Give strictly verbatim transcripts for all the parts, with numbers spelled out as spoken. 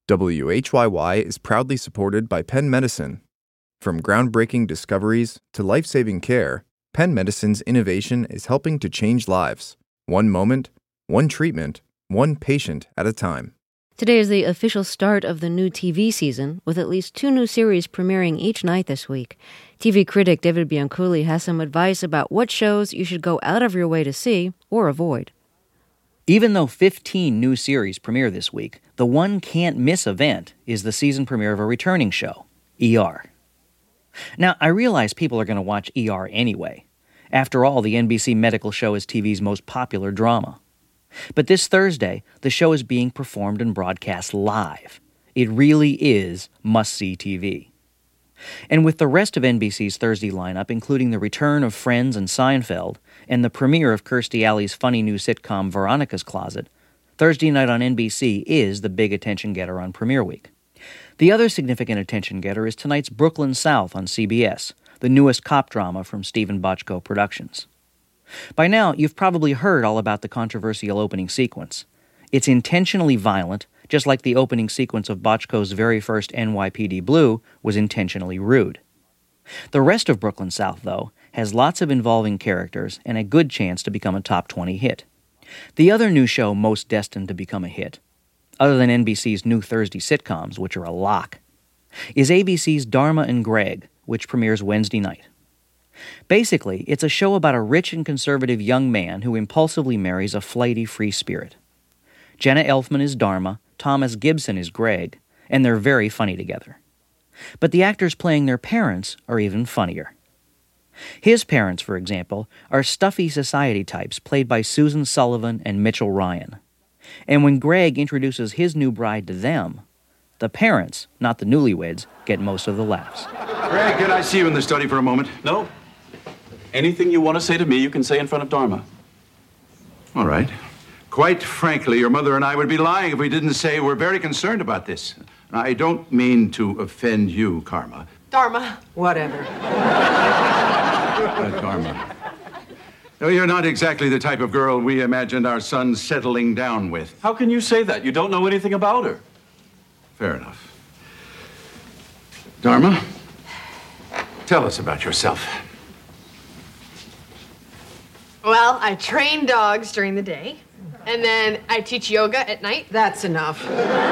W H Y Y is proudly supported by Penn Medicine. From groundbreaking discoveries to life-saving care, Penn Medicine's innovation is helping to change lives. One moment, one treatment, one patient at a time. Today is the official start of the new T V season, with at least two new series premiering each night this week. T V critic David Bianculli has some advice about what shows you should go out of your way to see or avoid. Even though fifteen new series premiere this week, the one can't-miss event is the season premiere of a returning show, E R. Now, I realize people are going to watch E R anyway. After all, the N B C medical show is T V's most popular drama. But this Thursday, the show is being performed and broadcast live. It really is must-see T V. And with the rest of N B C's Thursday lineup, including the return of Friends and Seinfeld, and the premiere of Kirstie Alley's funny new sitcom Veronica's Closet, Thursday night on N B C is the big attention-getter on premiere week. The other significant attention-getter is tonight's Brooklyn South on C B S, the newest cop drama from Stephen Bochco Productions. By now, you've probably heard all about the controversial opening sequence. It's intentionally violent, just like the opening sequence of Bochco's very first N Y P D Blue was intentionally rude. The rest of Brooklyn South, though, has lots of involving characters and a good chance to become a top twenty hit. The other new show most destined to become a hit, other than N B C's new Thursday sitcoms, which are a lock, is A B C's Dharma and Greg, which premieres Wednesday night. Basically, it's a show about a rich and conservative young man who impulsively marries a flighty free spirit. Jenna Elfman is Dharma, Thomas Gibson is Greg, and they're very funny together. But the actors playing their parents are even funnier. His parents, for example, are stuffy society types played by Susan Sullivan and Mitchell Ryan. And when Greg introduces his new bride to them, the parents, not the newlyweds, get most of the laughs. Greg, can I see you in the study for a moment? No. Anything you want to say to me, you can say in front of Dharma. All right. Quite frankly, your mother and I would be lying if we didn't say we're very concerned about this. I don't mean to offend you, Karma. Dharma. Whatever. Uh, Dharma. No, you're not exactly the type of girl we imagined our son settling down with. How can you say that? You don't know anything about her. Fair enough. Dharma, tell us about yourself. Well, I train dogs during the day, and then I teach yoga at night. That's enough.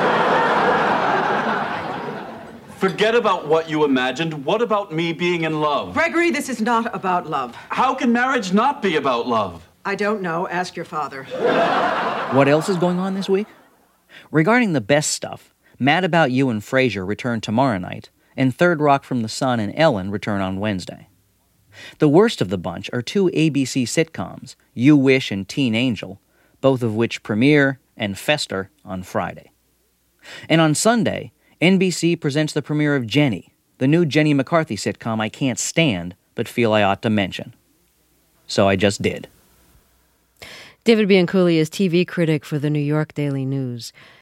Forget about what you imagined. What about me being in love? Gregory, this is not about love. How can marriage not be about love? I don't know. Ask your father. What else is going on this week? Regarding the best stuff, Mad About You and Frasier return tomorrow night, and Third Rock from the Sun and Ellen return on Wednesday. The worst of the bunch are two A B C sitcoms, You Wish and Teen Angel, both of which premiere and fester on Friday. And on Sunday, N B C presents the premiere of Jenny, the new Jenny McCarthy sitcom I can't stand but feel I ought to mention. So I just did. David Bianculli is T V critic for the New York Daily News.